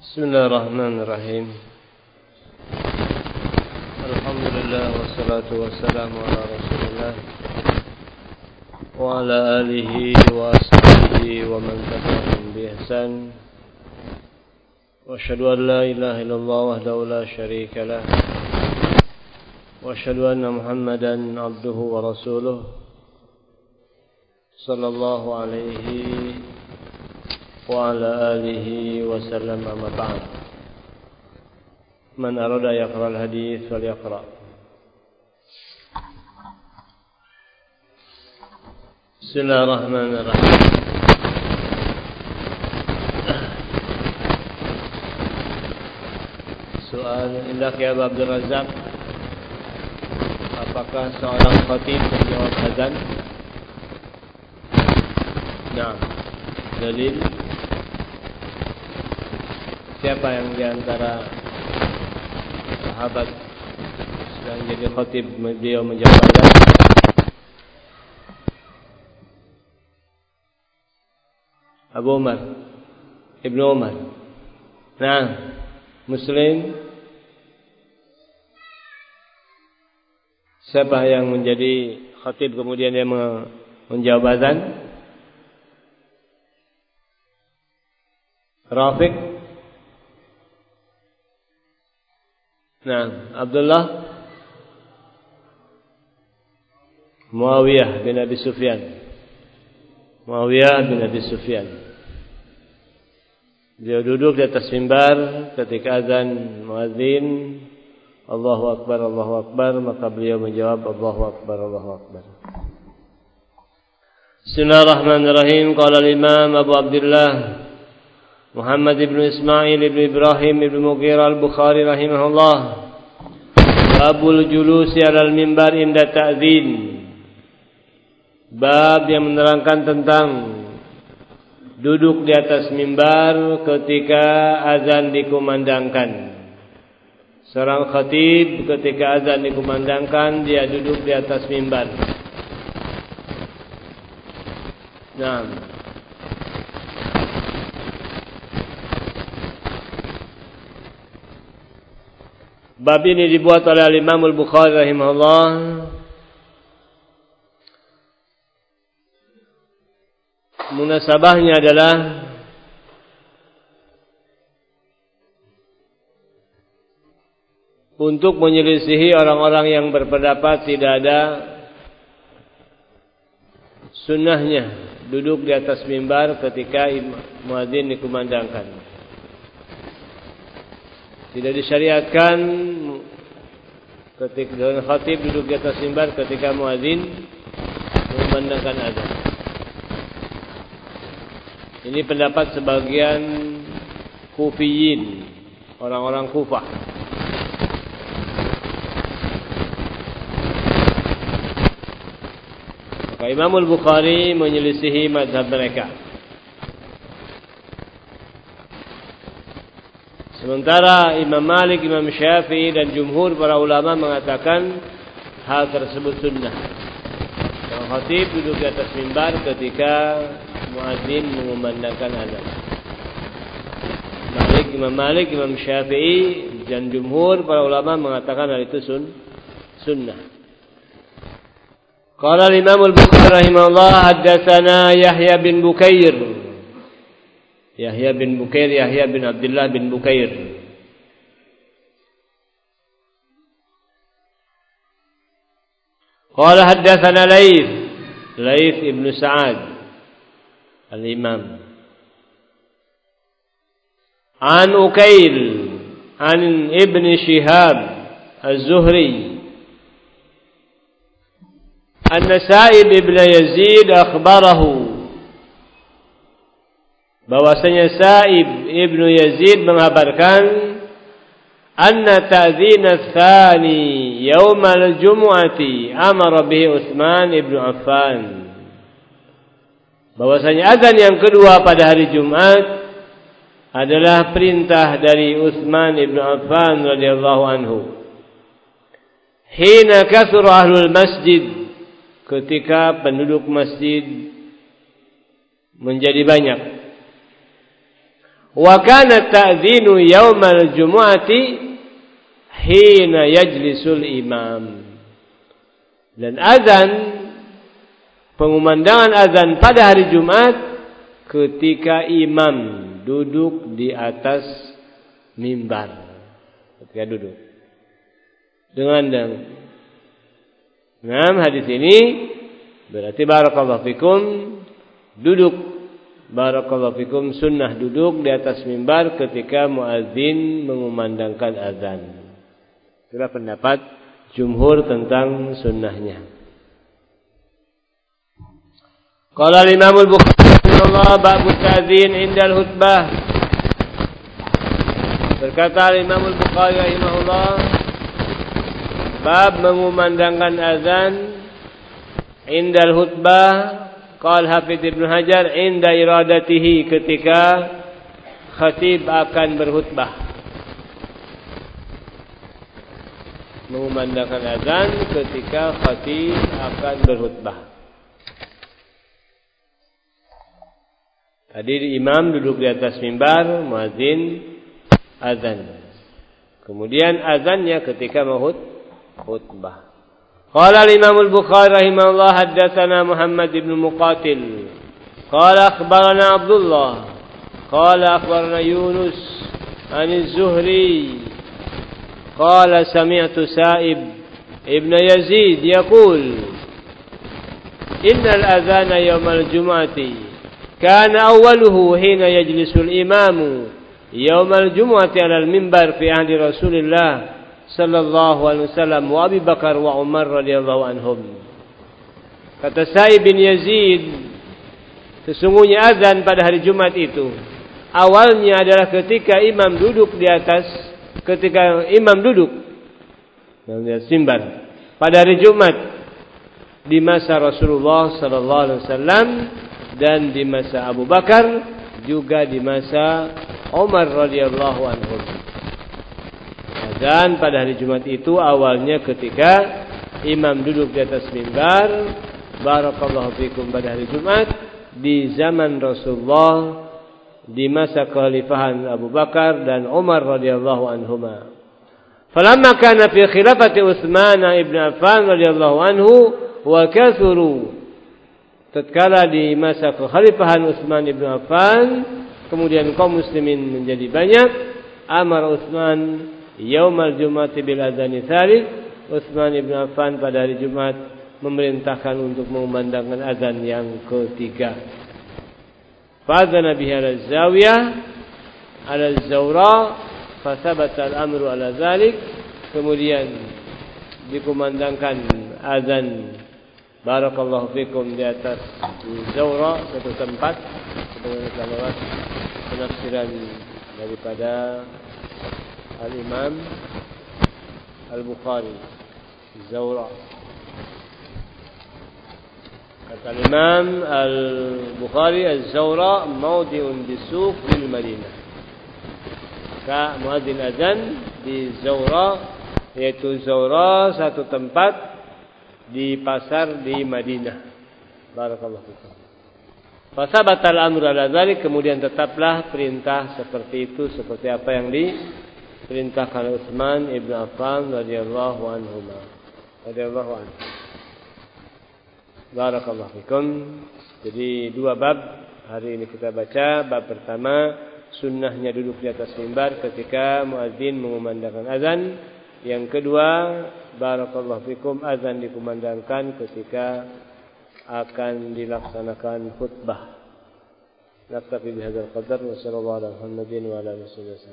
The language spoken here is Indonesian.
Bismillahirrahmanirrahim. Alhamdulillah wassalatu wassalamu ala Rasulillah wa ala alihi wa ashabihi wa man tabi'ahum bi ihsan. Wa asyhadu an la ilaha illallah wahdahu la syarika lah. Wa asyhadu anna Muhammadan abduhu wa rasuluh sallallahu alaihi wa ala alihi wa sallam amma ba'd. Man arada yaqra al-hadits falyaqra. Bismillahirrahmanirrahim. Soal indah ya Abdul Razak. Apakah seorang khatib menjawab azan? Nah, dalil. Siapa yang diantara sahabat sedang jadi khatib beliau menjawab azan? Abu Umar, Ibnu Umar. Nah, Muslim. Siapa yang menjadi khatib kemudian dia menjawab azan? Rafiq. Nah, Abdullah. Muawiyah bin Abi Sufyan. Muawiyah bin Abi Sufyan. Dia duduk di atas mimbar ketika azan muadzin Allahu Akbar, maka beliau menjawab Allahu Akbar, Allahu Akbar. Bismillahirrahmanirrahim. Qala al-Imam Abu Abdullah Muhammad ibn Ismail ibn Ibrahim ibn Mughirah al-Bukhari rahimahullah. Babul julusi alal mimbar inda ta'zin. Bab yang menerangkan tentang duduk di atas mimbar ketika azan dikumandangkan. Seorang khatib ketika azan dikumandangkan dia duduk di atas mimbar. Nah, bab ini dibuat oleh Imam Al-Bukhari rahimahullah munasabahnya adalah untuk menyelisihi orang-orang yang berpendapat tidak ada sunnahnya duduk di atas mimbar ketika muadzin dikumandangkan. Tidak disyariatkan ketika dengan khatib duduk di atas mimbar ketika muadzin mengumandangkan azan. Ini pendapat sebagian Kufiyin, orang-orang Kufah. Maka Imam Al-Bukhari menyelisihi mazhab mereka. Sementara Imam Malik, Imam Syafi'i dan jumhur para ulama mengatakan hal tersebut sunnah. Yang khatib duduk di atas mimbar ketika muadzin mengumandangkan azan. Imam Malik, Imam Syafi'i dan jumhur para ulama mengatakan hal itu sunnah. Qala Imam Al-Bukhari rahimahullah haddatsana Yahya bin Bukair. Yahya bin Abdullah bin Bukair. Qala haddatsana Laits ibn Sa'ad al-Imam. An Ukail an Ibn Shihab az-Zuhri. Anna Sa'ib ibn Yazid akhbarahu bahwasanya Sa'ib ibnu Yazid mengabarkan anna ta'zin ats-tsani yaum al-jum'ati amara bihi Utsman ibnu Affan. Bahwasanya azan yang kedua pada hari Jumat adalah perintah dari Utsman ibnu Affan radhiyallahu anhu. Hina kathura ahlul masjid, ketika penduduk masjid menjadi banyak. Wa kana ta'dzinu yaumal jumu'ati hina yajlisul imam. Dan azan, pengumandangan azan pada hari Jumat ketika imam duduk di atas mimbar. Ketika duduk. Dengan hadis ini berarti barakallahu fikum duduk, barakallahu fikum sunnah duduk di atas mimbar ketika muadzin mengumandangkan azan. Itulah pendapat jumhur tentang sunnahnya. Qala al-Imam al-Bukhari rahimahullah bab ta'dzin indal khutbah. Berkata al-Imam al-Bukhari rahimahullah bab mengumandangkan azan indal khutbah. Qala Hafidz Ibnu Hajar inda iradatihi, ketika khatib akan berkhutbah. Mengumandangkan azan ketika khatib akan berkhutbah. Tadi imam duduk di atas mimbar, muadzin azan. Kemudian azannya ketika mau khutbah. Qala al-Imam al-Bukhari rahimahullah haddatsana Muhammad ibn Muqatil qala akhbarana Abdullah qala akhbarana Yunus an az-Zuhri qala sami'tu Sa'ib ibn Yazid yaqul innal adhana yawm al-jum'ati kana awwaluhu hina yajlisu al-imamu yawm al-jum'ati 'ala al-minbar fi ahdi Rasulillah sallallahu alaihi wasallam wa Abi Bakar wa Umar radhiyallahu anhum. Kata Sa'ib bin Yazid, sesungguhnya azan pada hari Jumat itu awalnya adalah ketika imam duduk di atas, ketika imam duduk di atas mimbar pada hari Jumat di masa Rasulullah sallallahu alaihi wasallam dan di masa Abu Bakar, juga di masa Umar radhiyallahu anhum. Dan pada hari Jumat itu awalnya ketika imam duduk di atas mimbar, barakallahu fikum, pada hari Jumat di zaman Rasulullah, di masa kekhalifahan Abu Bakar dan Umar radhiyallahu anhuma. Falamma kana fi khilafati Utsman ibn Affan radhiyallahu anhu wa kathuru, tatkala di masa kekhalifahan Utsman ibn Affan kemudian kaum muslimin menjadi banyak, amar Utsman yaumal jum'ati bil adzani tsalits, Utsman ibn Affan pada hari Jumat memerintahkan untuk mengumandangkan azan yang ketiga. Fa'adzana biha al-zawiyah al-zawra fa thabata al-amru ala dzalik, kemudian dikumandangkan azan barakallahu fikum di atas zawra, satu tempat, dengan penafsiran daripada Al-Imam Al-Bukhari, Zawra. Kata Al-Imam Al-Bukhari, Az-Zawra mawdi'un bisuq bil Madinah. Ka muadzin azan di Zawra, yaitu Zawra satu tempat di pasar di Madinah. Barakallahu fikum. Fasabatal amru ala dzalik, kemudian tetaplah perintah seperti itu, seperti apa yang diperintahkan Utsman ibn Affan radhiyallahu anhu. Barakallahu fikum. Jadi dua bab hari ini kita baca. Bab pertama, sunnahnya duduk di atas mimbar ketika muadzin mengumandangkan azan. Yang kedua, barakallahu fikum, azan dikumandangkan ketika akan dilaksanakan khutbah. Naktafi bihadzal qadar wa sallallahu ala Muhammadin wa ala alihi wasallam.